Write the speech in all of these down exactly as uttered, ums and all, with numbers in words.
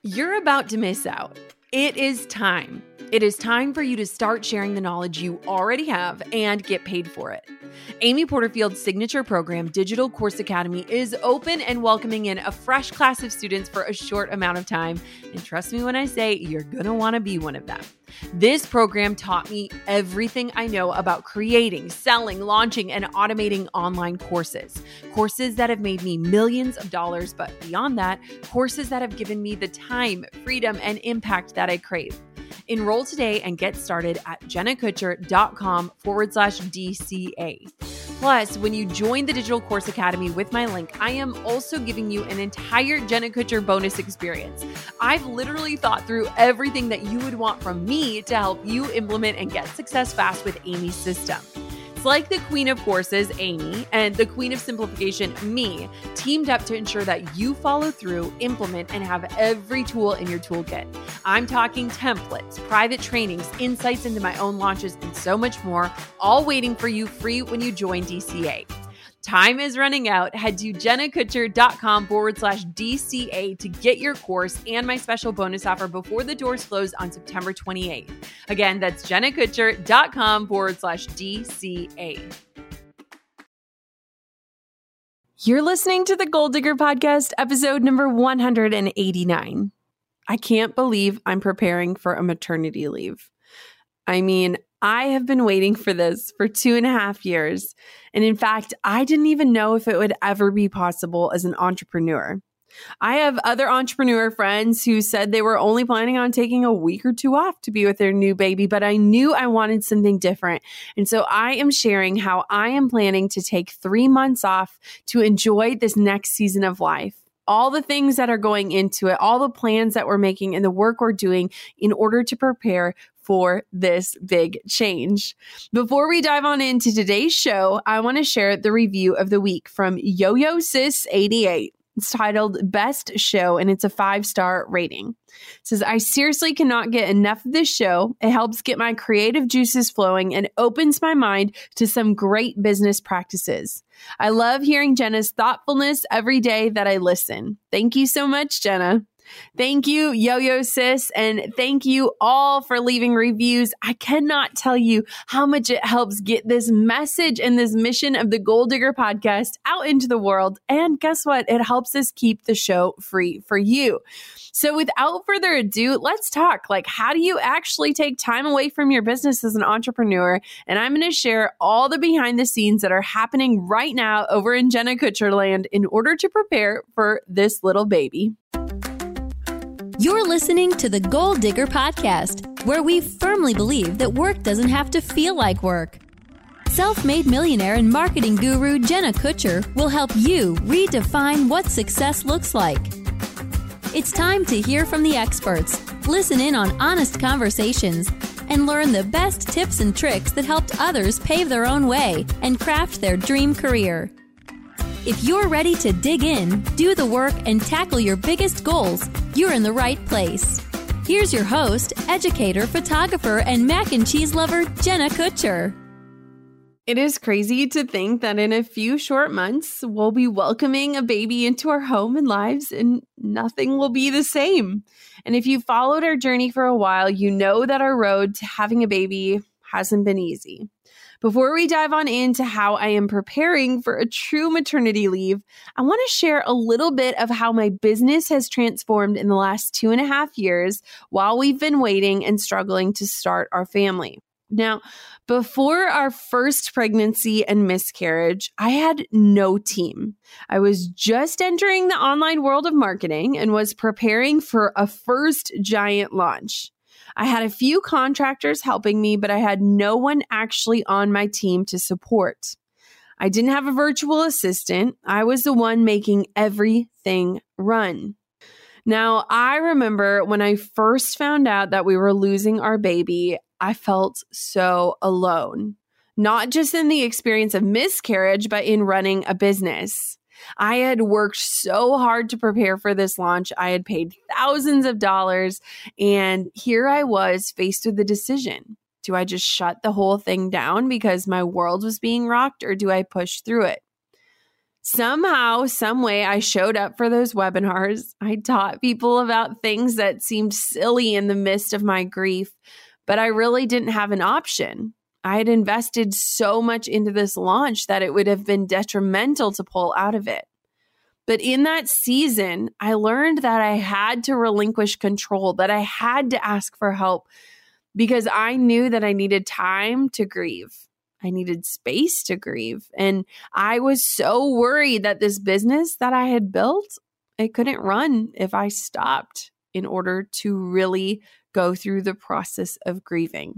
You're about to miss out. It is time. It is time for you to start sharing the knowledge you already have and get paid for it. Amy Porterfield's signature program, Digital Course Academy, is open and welcoming in a fresh class of students for a short amount of time. And trust me when I say you're going to want to be one of them. This program taught me everything I know about creating, selling, launching, and automating online courses. Courses that have made me millions of dollars, but beyond that, courses that have given me the time, freedom, and impact that I crave. Enroll today and get started at jennakutcher.com forward slash DCA. Plus, when you join the Digital Course Academy with my link, I am also giving you an entire Jenna Kutcher bonus experience. I've literally thought through everything that you would want from me to help you implement and get success fast with Amy's system. It's like the Queen of Courses, Amy, and the Queen of Simplification, me, teamed up to ensure that you follow through, implement, and have every tool in your toolkit. I'm talking templates, private trainings, insights into my own launches, and so much more, all waiting for you free when you join D C A. Time is running out. Head to jennakutcher.com forward slash DCA to get your course and my special bonus offer before the doors close on September twenty-eighth. Again, that's jennakutcher.com forward slash DCA. You're listening to the Goal Digger Podcast, episode number one hundred eighty-nine. I can't believe I'm preparing for a maternity leave. I mean, I have been waiting for this for two and a half years. And in fact, I didn't even know if it would ever be possible as an entrepreneur. I have other entrepreneur friends who said they were only planning on taking a week or two off to be with their new baby, but I knew I wanted something different. And so I am sharing how I am planning to take three months off to enjoy this next season of life. All the things that are going into it, all the plans that we're making and the work we're doing in order to prepare for this big change. Before we dive on into today's show, I want to share the review of the week from Yo-Yo Sis eighty-eight. It's titled Best Show, and it's a five-star rating. It says, I seriously cannot get enough of this show. It helps get my creative juices flowing and opens my mind to some great business practices. I love hearing Jenna's thoughtfulness every day that I listen. Thank you so much, Jenna. Thank you, Yo-Yo Sis, and thank you all for leaving reviews. I cannot tell you how much it helps get this message and this mission of the Goal Digger Podcast out into the world. And guess what? It helps us keep the show free for you. So without further ado, let's talk. Like, how do you actually take time away from your business as an entrepreneur? And I'm going to share all the behind the scenes that are happening right now over in Jenna Kutcher land in order to prepare for this little baby. You're listening to the Goal Digger Podcast, where we firmly believe that work doesn't have to feel like work. Self-made millionaire and marketing guru Jenna Kutcher will help you redefine what success looks like. It's time to hear from the experts, listen in on honest conversations, and learn the best tips and tricks that helped others pave their own way and craft their dream career. If you're ready to dig in, do the work, and tackle your biggest goals, you're in the right place. Here's your host, educator, photographer, and mac and cheese lover, Jenna Kutcher. It is crazy to think that in a few short months, we'll be welcoming a baby into our home and lives, and nothing will be the same. And if you followed our journey for a while, you know that our road to having a baby hasn't been easy. Before we dive on into how I am preparing for a true maternity leave, I want to share a little bit of how my business has transformed in the last two and a half years while we've been waiting and struggling to start our family. Now, before our first pregnancy and miscarriage, I had no team. I was just entering the online world of marketing and was preparing for a first giant launch. I had a few contractors helping me, but I had no one actually on my team to support. I didn't have a virtual assistant. I was the one making everything run. Now, I remember when I first found out that we were losing our baby, I felt so alone, not just in the experience of miscarriage, but in running a business. I had worked so hard to prepare for this launch. I had paid thousands of dollars, and here I was faced with the decision. Do I just shut the whole thing down because my world was being rocked, or do I push through it? Somehow, some way, I showed up for those webinars. I taught people about things that seemed silly in the midst of my grief, but I really didn't have an option. I had invested so much into this launch that it would have been detrimental to pull out of it. But in that season, I learned that I had to relinquish control, that I had to ask for help because I knew that I needed time to grieve. I needed space to grieve. And I was so worried that this business that I had built, it couldn't run if I stopped in order to really go through the process of grieving.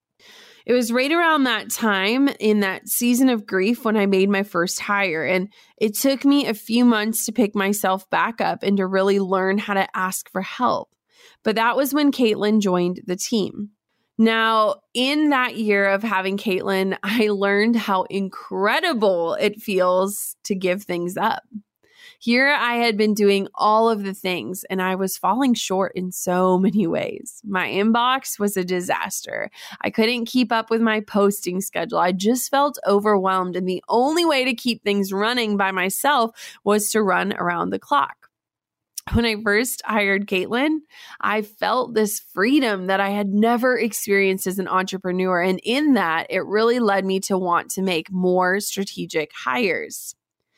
It was right around that time in that season of grief when I made my first hire. And it took me a few months to pick myself back up and to really learn how to ask for help. But that was when Caitlin joined the team. Now, in that year of having Caitlin, I learned how incredible it feels to give things up. Here I had been doing all of the things and I was falling short in so many ways. My inbox was a disaster. I couldn't keep up with my posting schedule. I just felt overwhelmed, and the only way to keep things running by myself was to run around the clock. When I first hired Caitlin, I felt this freedom that I had never experienced as an entrepreneur. And in that, it really led me to want to make more strategic hires.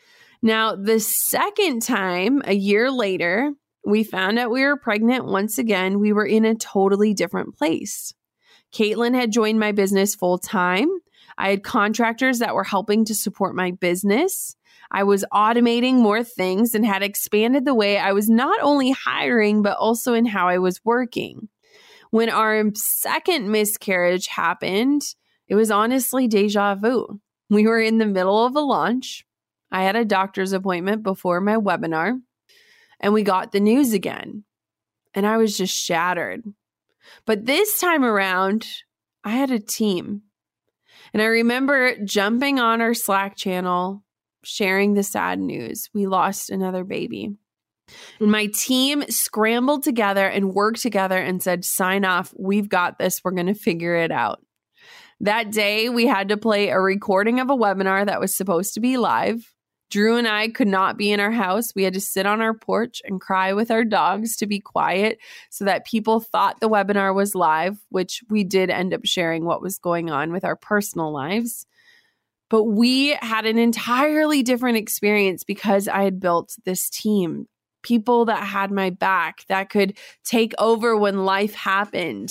Now, the second time, a year later, we found out we were pregnant once again. We were in a totally different place. Caitlin had joined my business full time. I had contractors that were helping to support my business. I was automating more things and had expanded the way I was not only hiring, but also in how I was working. When our second miscarriage happened, it was honestly deja vu. We were in the middle of a launch. I had a doctor's appointment before my webinar, and we got the news again. And I was just shattered. But this time around, I had a team. And I remember jumping on our Slack channel, sharing the sad news. We lost another baby. And my team scrambled together and worked together and said, sign off. We've got this. We're going to figure it out. That day, we had to play a recording of a webinar that was supposed to be live. Drew and I could not be in our house. We had to sit on our porch and cry with our dogs to be quiet so that people thought the webinar was live, which we did end up sharing what was going on with our personal lives. But we had an entirely different experience because I had built this team, people that had my back, that could take over when life happened.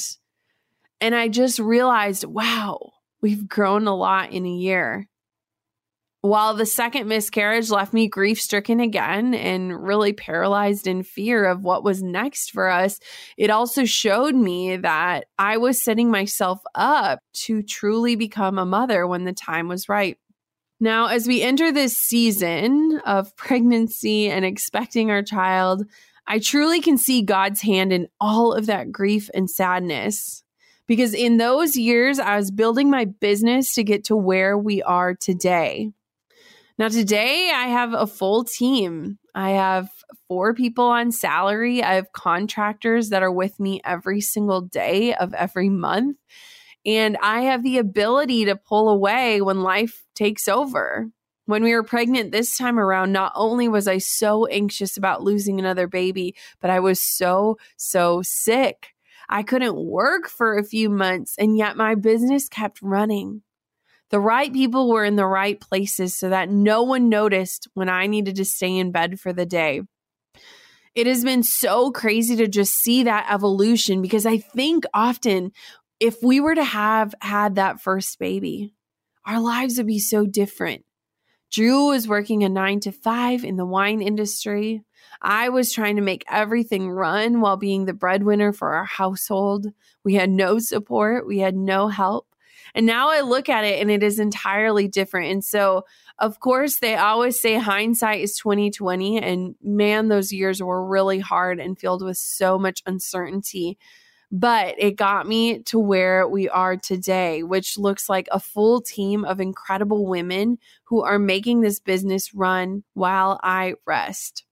And I just realized, wow, we've grown a lot in a year. While the second miscarriage left me grief-stricken again and really paralyzed in fear of what was next for us, it also showed me that I was setting myself up to truly become a mother when the time was right. Now, as we enter this season of pregnancy and expecting our child, I truly can see God's hand in all of that grief and sadness. Because in those years, I was building my business to get to where we are today. Now, today I have a full team. I have four people on salary. I have contractors that are with me every single day of every month. And I have the ability to pull away when life takes over. When we were pregnant this time around, not only was I so anxious about losing another baby, but I was so, so sick. I couldn't work for a few months, and yet my business kept running. The right people were in the right places so that no one noticed when I needed to stay in bed for the day. It has been so crazy to just see that evolution because I think often if we were to have had that first baby, our lives would be so different. Drew was working a nine to five in the wine industry. I was trying to make everything run while being the breadwinner for our household. We had no support. We had no help. And now I look at it and it is entirely different. And so, of course, they always say hindsight is twenty twenty. And man, those years were really hard and filled with so much uncertainty. But it got me to where we are today, which looks like a full team of incredible women who are making this business run while I rest.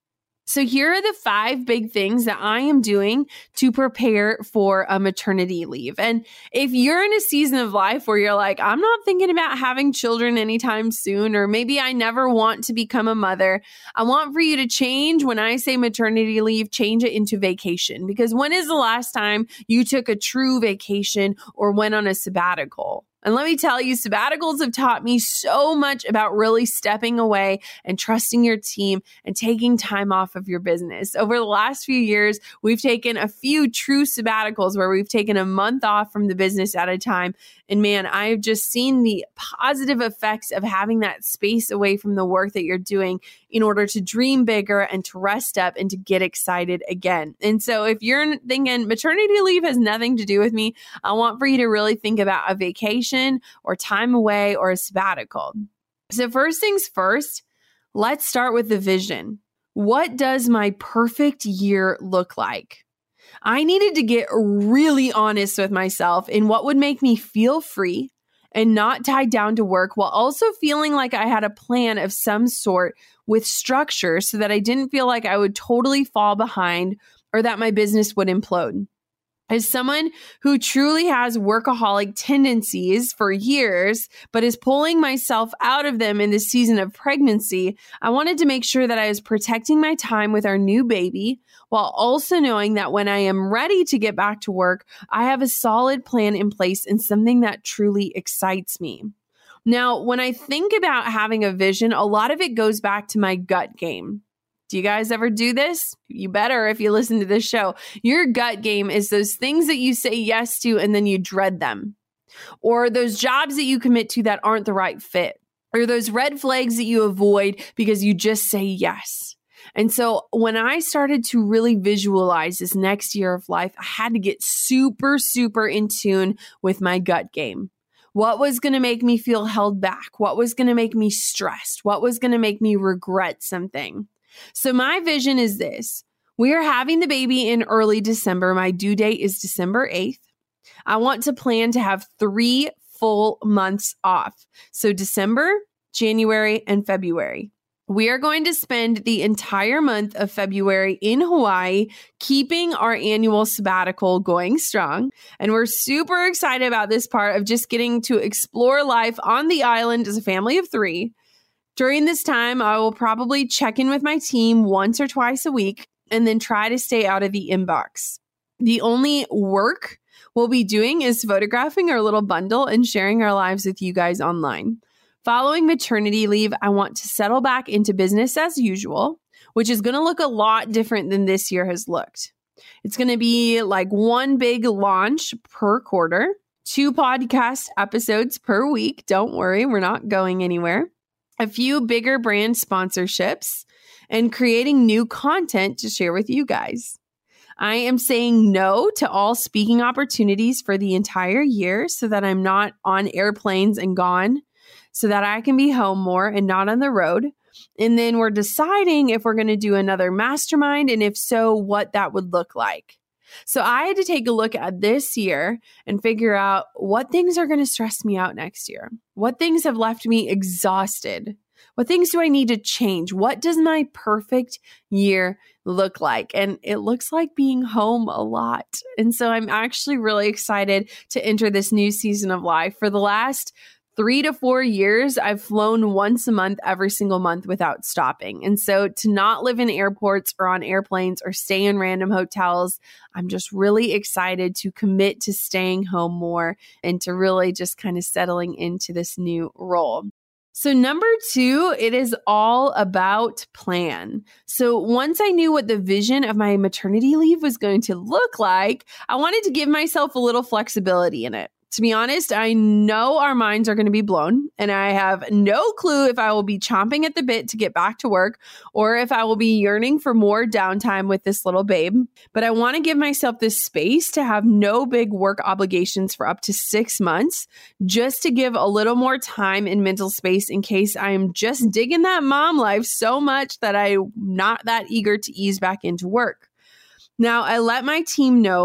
So here are the five big things that I am doing to prepare for a maternity leave. And if you're in a season of life where you're like, I'm not thinking about having children anytime soon, or maybe I never want to become a mother, I want for you to change when I say maternity leave, change it into vacation. Because when is the last time you took a true vacation or went on a sabbatical? And let me tell you, sabbaticals have taught me so much about really stepping away and trusting your team and taking time off of your business. Over the last few years, we've taken a few true sabbaticals where we've taken a month off from the business at a time. And man, I've just seen the positive effects of having that space away from the work that you're doing in order to dream bigger and to rest up and to get excited again. And so if you're thinking maternity leave has nothing to do with me, I want for you to really think about a vacation or time away or a sabbatical. So first things first, let's start with the vision. What does my perfect year look like? I needed to get really honest with myself in what would make me feel free and not tied down to work, while also feeling like I had a plan of some sort with structure so that I didn't feel like I would totally fall behind or that my business would implode. As someone who truly has workaholic tendencies for years, but is pulling myself out of them in this season of pregnancy, I wanted to make sure that I was protecting my time with our new baby, while also knowing that when I am ready to get back to work, I have a solid plan in place and something that truly excites me. Now, when I think about having a vision, a lot of it goes back to my gut game. Do you guys ever do this? You better if you listen to this show. Your gut game is those things that you say yes to and then you dread them. Or those jobs that you commit to that aren't the right fit. Or those red flags that you avoid because you just say yes. And so when I started to really visualize this next year of life, I had to get super, super in tune with my gut game. What was going to make me feel held back? What was going to make me stressed? What was going to make me regret something? So my vision is this. We are having the baby in early December. My due date is December eighth. I want to plan to have three full months off. So December, January, and February. We are going to spend the entire month of February in Hawaii, keeping our annual sabbatical going strong. And we're super excited about this part of just getting to explore life on the island as a family of three. During this time, I will probably check in with my team once or twice a week and then try to stay out of the inbox. The only work we'll be doing is photographing our little bundle and sharing our lives with you guys online. Following maternity leave, I want to settle back into business as usual, which is going to look a lot different than this year has looked. It's going to be like one big launch per quarter, two podcast episodes per week. Don't worry, we're not going anywhere. A few bigger brand sponsorships, and creating new content to share with you guys. I am saying no to all speaking opportunities for the entire year so that I'm not on airplanes and gone, so that I can be home more and not on the road. And then we're deciding if we're going to do another mastermind, and if so, what that would look like. So I had to take a look at this year and figure out what things are going to stress me out next year. What things have left me exhausted? What things do I need to change? What does my perfect year look like? And it looks like being home a lot. And so I'm actually really excited to enter this new season of life. For the last Three to four years, I've flown once a month, every single month without stopping. And so to not live in airports or on airplanes or stay in random hotels, I'm just really excited to commit to staying home more and to really just kind of settling into this new role. So number two, it is all about plan. So once I knew what the vision of my maternity leave was going to look like, I wanted to give myself a little flexibility in it. To be honest, I know our minds are going to be blown, and I have no clue if I will be chomping at the bit to get back to work or if I will be yearning for more downtime with this little babe. But I want to give myself this space to have no big work obligations for up to six months, just to give a little more time and mental space in case I am just digging that mom life so much that I'm not that eager to ease back into work. Now, I let my team know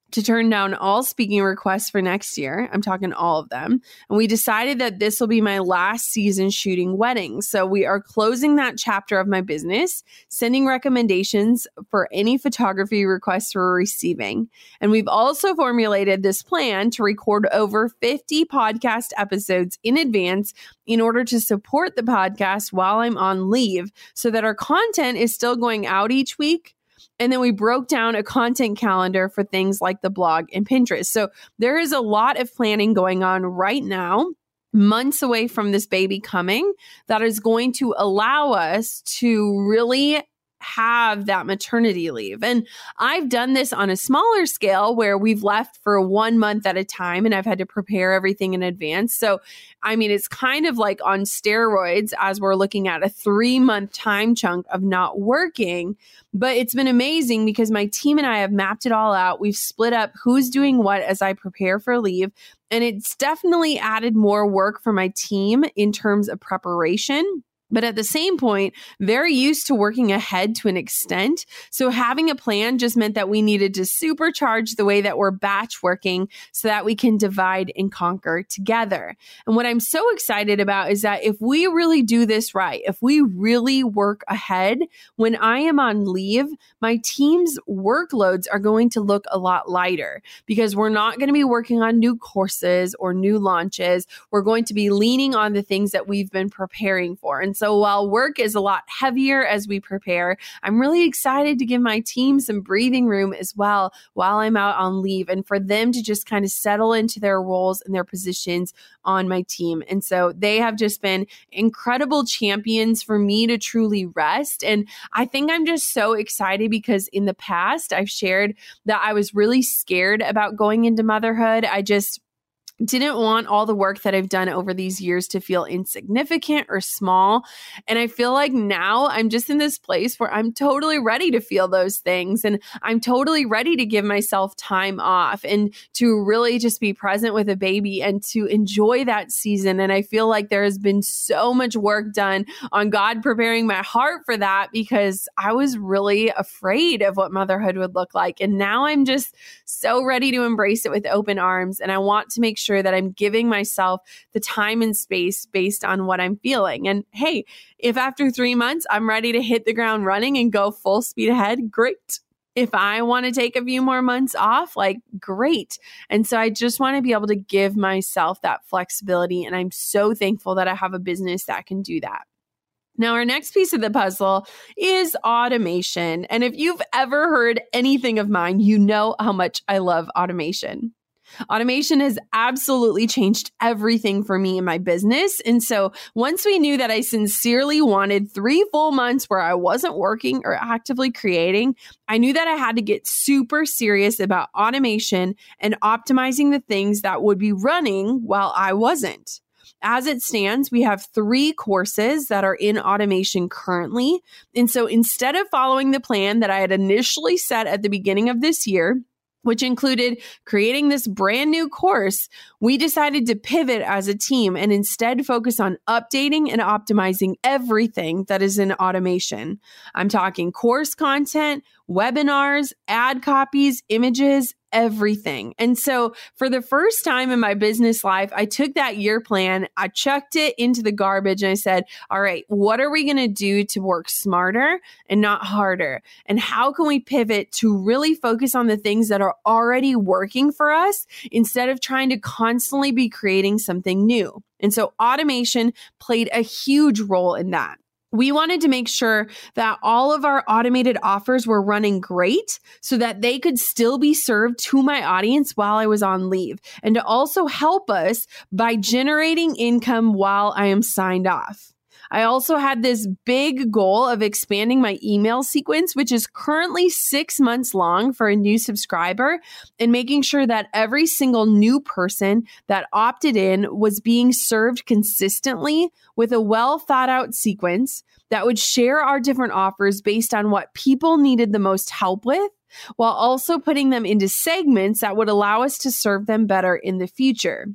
to turn down all speaking requests for next year. I'm talking all of them. And we decided that this will be my last season shooting weddings. So we are closing that chapter of my business, sending recommendations for any photography requests we're receiving. And we've also formulated this plan to record over fifty podcast episodes in advance in order to support the podcast while I'm on leave so that our content is still going out each week. And then we broke down a content calendar for things like the blog and Pinterest. So there is a lot of planning going on right now, months away from this baby coming, that is going to allow us to really have that maternity leave. And I've done this on a smaller scale where we've left for one month at a time and I've had to prepare everything in advance. So, I mean, it's kind of like on steroids as we're looking at a three month time chunk of not working. But it's been amazing because my team and I have mapped it all out. We've split up who's doing what as I prepare for leave. And it's definitely added more work for my team in terms of preparation. But at the same point, very used to working ahead to an extent. So having a plan just meant that we needed to supercharge the way that we're batch working so that we can divide and conquer together. And what I'm so excited about is that if we really do this right, if we really work ahead, when I am on leave, my team's workloads are going to look a lot lighter because we're not going to be working on new courses or new launches. We're going to be leaning on the things that we've been preparing for. And so while work is a lot heavier as we prepare, I'm really excited to give my team some breathing room as well while I'm out on leave and for them to just kind of settle into their roles and their positions on my team. And so they have just been incredible champions for me to truly rest. And I think I'm just so excited because in the past, I've shared that I was really scared about going into motherhood. I just didn't want all the work that I've done over these years to feel insignificant or small. And I feel like now I'm just in this place where I'm totally ready to feel those things. And I'm totally ready to give myself time off and to really just be present with a baby and to enjoy that season. And I feel like there has been so much work done on God preparing my heart for that because I was really afraid of what motherhood would look like. And now I'm just so ready to embrace it with open arms. And I want to make sure that I'm giving myself the time and space based on what I'm feeling. And hey, if after three months I'm ready to hit the ground running and go full speed ahead, great. If I want to take a few more months off, like great. And so I just want to be able to give myself that flexibility. And I'm so thankful that I have a business that can do that. Now, our next piece of the puzzle is automation. And if you've ever heard anything of mine, you know how much I love automation. Automation has absolutely changed everything for me in my business. And so once we knew that I sincerely wanted three full months where I wasn't working or actively creating, I knew that I had to get super serious about automation and optimizing the things that would be running while I wasn't. As it stands, we have three courses that are in automation currently. And so instead of following the plan that I had initially set at the beginning of this year, which included creating this brand new course, we decided to pivot as a team and instead focus on updating and optimizing everything that is in automation. I'm talking course content, webinars, ad copies, images, everything. And so for the first time in my business life, I took that year plan, I chucked it into the garbage and I said, all right, what are we going to do to work smarter and not harder? And how can we pivot to really focus on the things that are already working for us instead of trying to constantly be creating something new? And so automation played a huge role in that. We wanted to make sure that all of our automated offers were running great so that they could still be served to my audience while I was on leave, and to also help us by generating income while I am signed off. I also had this big goal of expanding my email sequence, which is currently six months long for a new subscriber, and making sure that every single new person that opted in was being served consistently with a well thought out sequence that would share our different offers based on what people needed the most help with, while also putting them into segments that would allow us to serve them better in the future.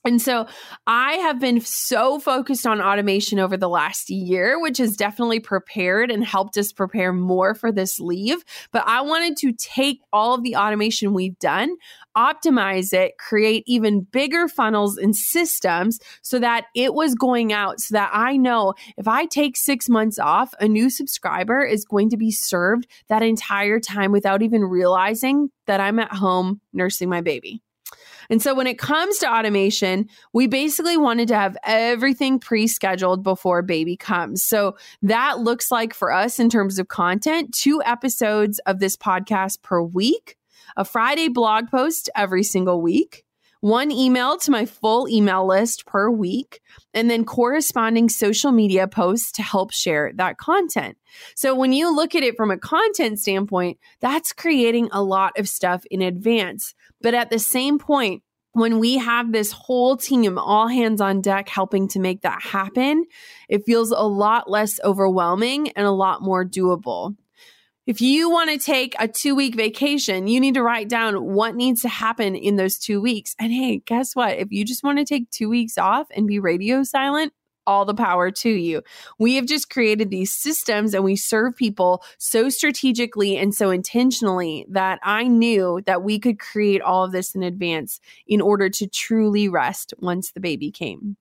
And so I have been so focused on automation over the last year, which has definitely prepared and helped us prepare more for this leave. But I wanted to take all of the automation we've done, optimize it, create even bigger funnels and systems so that it was going out so that I know if I take six months off, a new subscriber is going to be served that entire time without even realizing that I'm at home nursing my baby. And so when it comes to automation, we basically wanted to have everything pre-scheduled before baby comes. So that looks like for us in terms of content, two episodes of this podcast per week, a Friday blog post every single week, one email to my full email list per week, and then corresponding social media posts to help share that content. So when you look at it from a content standpoint, that's creating a lot of stuff in advance. But at the same point, when we have this whole team, all hands on deck, helping to make that happen, it feels a lot less overwhelming and a lot more doable. If you want to take a two-week vacation, you need to write down what needs to happen in those two weeks. And hey, guess what? If you just want to take two weeks off and be radio silent, all the power to you. We have just created these systems and we serve people so strategically and so intentionally that I knew that we could create all of this in advance in order to truly rest once the baby came.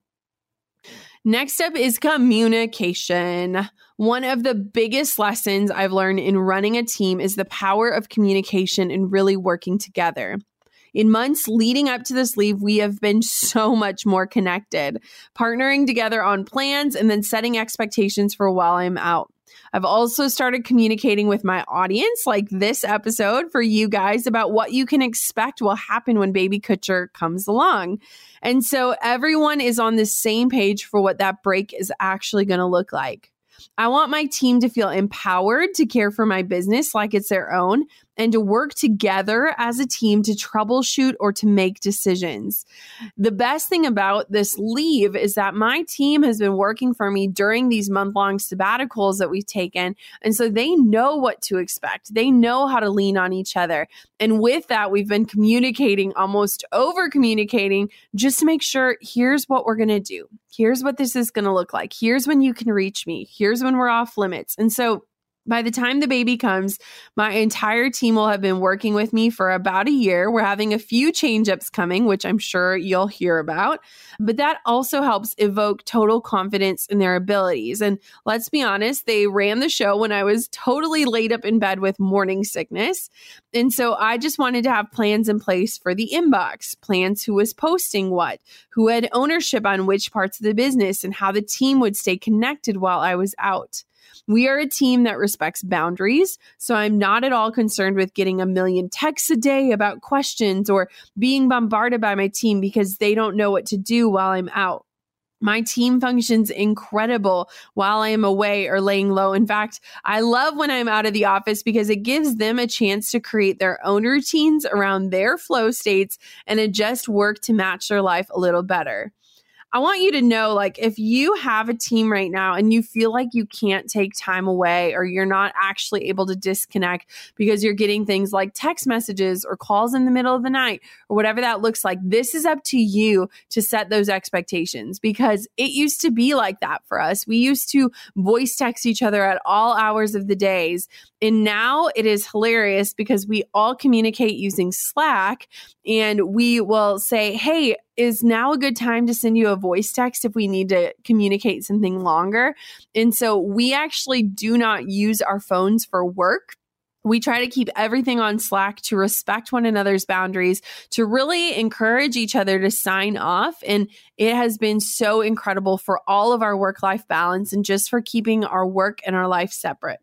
Next up is communication. One of the biggest lessons I've learned in running a team is the power of communication and really working together. In months leading up to this leave, we have been so much more connected, partnering together on plans and then setting expectations for while I'm out. I've also started communicating with my audience, like this episode for you guys, about what you can expect will happen when baby Kutcher comes along. And so everyone is on the same page for what that break is actually going to look like. I want my team to feel empowered to care for my business like it's their own and to work together as a team to troubleshoot or to make decisions. The best thing about this leave is that my team has been working for me during these month-long sabbaticals that we've taken. And so they know what to expect. They know how to lean on each other. And with that, we've been communicating, almost over communicating, just to make sure here's what we're going to do. Here's what this is going to look like. Here's when you can reach me. Here's when we're off limits. And so by the time the baby comes, my entire team will have been working with me for about a year. We're having a few change-ups coming, which I'm sure you'll hear about. But that also helps evoke total confidence in their abilities. And let's be honest, they ran the show when I was totally laid up in bed with morning sickness. And so I just wanted to have plans in place for the inbox, plans who was posting what, who had ownership on which parts of the business, and how the team would stay connected while I was out. We are a team that respects boundaries, so I'm not at all concerned with getting a million texts a day about questions or being bombarded by my team because they don't know what to do while I'm out. My team functions incredible while I am away or laying low. In fact, I love when I'm out of the office because it gives them a chance to create their own routines around their flow states and adjust work to match their life a little better. I want you to know, like, if you have a team right now and you feel like you can't take time away or you're not actually able to disconnect because you're getting things like text messages or calls in the middle of the night or whatever that looks like, this is up to you to set those expectations, because it used to be like that for us. We used to voice text each other at all hours of the days. And now it is hilarious because we all communicate using Slack, and we will say, hey, is now a good time to send you a voice text if we need to communicate something longer? And so we actually do not use our phones for work. We try to keep everything on Slack to respect one another's boundaries, to really encourage each other to sign off. And it has been so incredible for all of our work-life balance and just for keeping our work and our life separate.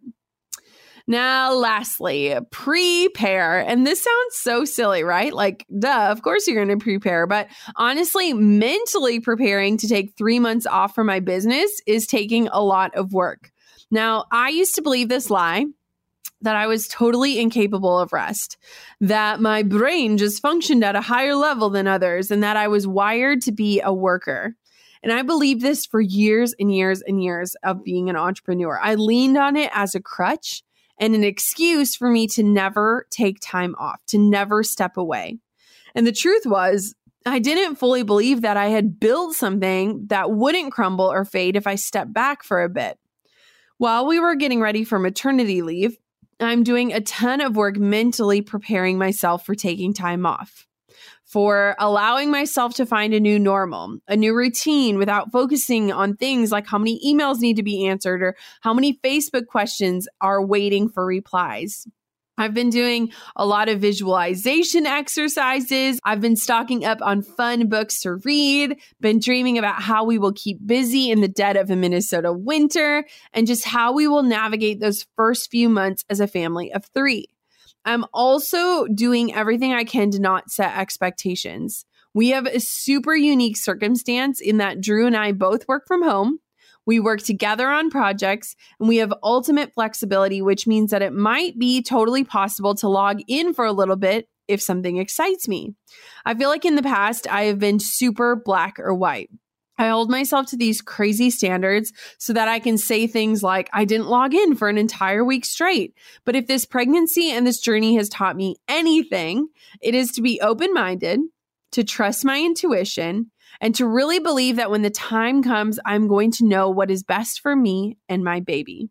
Now, lastly, prepare. And this sounds so silly, right? Like, duh, of course you're going to prepare. But honestly, mentally preparing to take three months off from my business is taking a lot of work. Now, I used to believe this lie that I was totally incapable of rest, that my brain just functioned at a higher level than others, and that I was wired to be a worker. And I believed this for years and years and years of being an entrepreneur. I leaned on it as a crutch and an excuse for me to never take time off, to never step away. And the truth was, I didn't fully believe that I had built something that wouldn't crumble or fade if I stepped back for a bit. While we were getting ready for maternity leave, I'm doing a ton of work mentally preparing myself for taking time off, for allowing myself to find a new normal, a new routine without focusing on things like how many emails need to be answered or how many Facebook questions are waiting for replies. I've been doing a lot of visualization exercises. I've been stocking up on fun books to read, been dreaming about how we will keep busy in the dead of a Minnesota winter, and just how we will navigate those first few months as a family of three. I'm also doing everything I can to not set expectations. We have a super unique circumstance in that Drew and I both work from home. We work together on projects, and we have ultimate flexibility, which means that it might be totally possible to log in for a little bit if something excites me. I feel like in the past, I have been super black or white. I hold myself to these crazy standards so that I can say things like, I didn't log in for an entire week straight. But if this pregnancy and this journey has taught me anything, it is to be open-minded, to trust my intuition, and to really believe that when the time comes, I'm going to know what is best for me and my baby.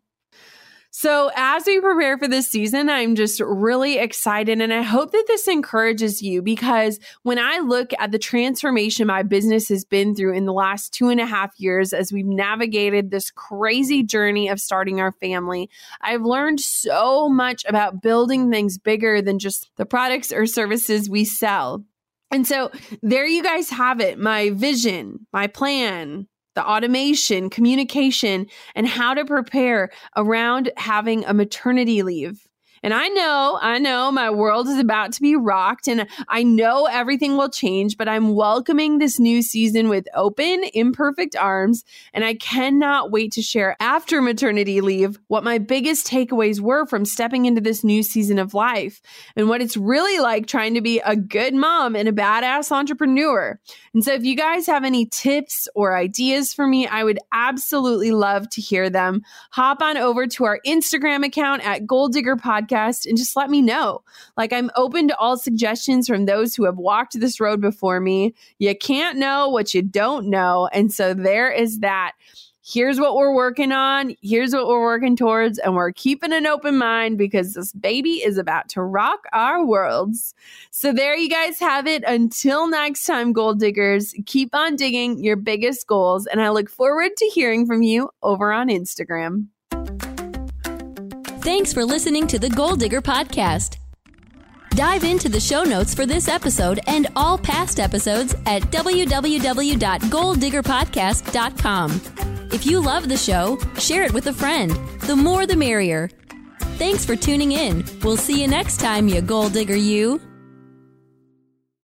So as we prepare for this season, I'm just really excited, and I hope that this encourages you, because when I look at the transformation my business has been through in the last two and a half years as we've navigated this crazy journey of starting our family, I've learned so much about building things bigger than just the products or services we sell. And so there you guys have it, my vision, my plan, the automation, communication, and how to prepare around having a maternity leave. And I know, I know my world is about to be rocked, and I know everything will change, but I'm welcoming this new season with open, imperfect arms. And I cannot wait to share after maternity leave what my biggest takeaways were from stepping into this new season of life and what it's really like trying to be a good mom and a badass entrepreneur. And so if you guys have any tips or ideas for me, I would absolutely love to hear them. Hop on over to our Instagram account at Goal Digger Podcast and just let me know. Like, I'm open to all suggestions from those who have walked this road before me. You can't know what you don't know. And so there is that. Here's what we're working on. Here's what we're working towards. And we're keeping an open mind because this baby is about to rock our worlds. So there you guys have it. Until next time, Goal Diggers, keep on digging your biggest goals. And I look forward to hearing from you over on Instagram. Thanks for listening to the Goal Digger Podcast. Dive into the show notes for this episode and all past episodes at w w w dot goal digger podcast dot com. If you love the show, share it with a friend. The more the merrier. Thanks for tuning in. We'll see you next time, you Goal Digger you.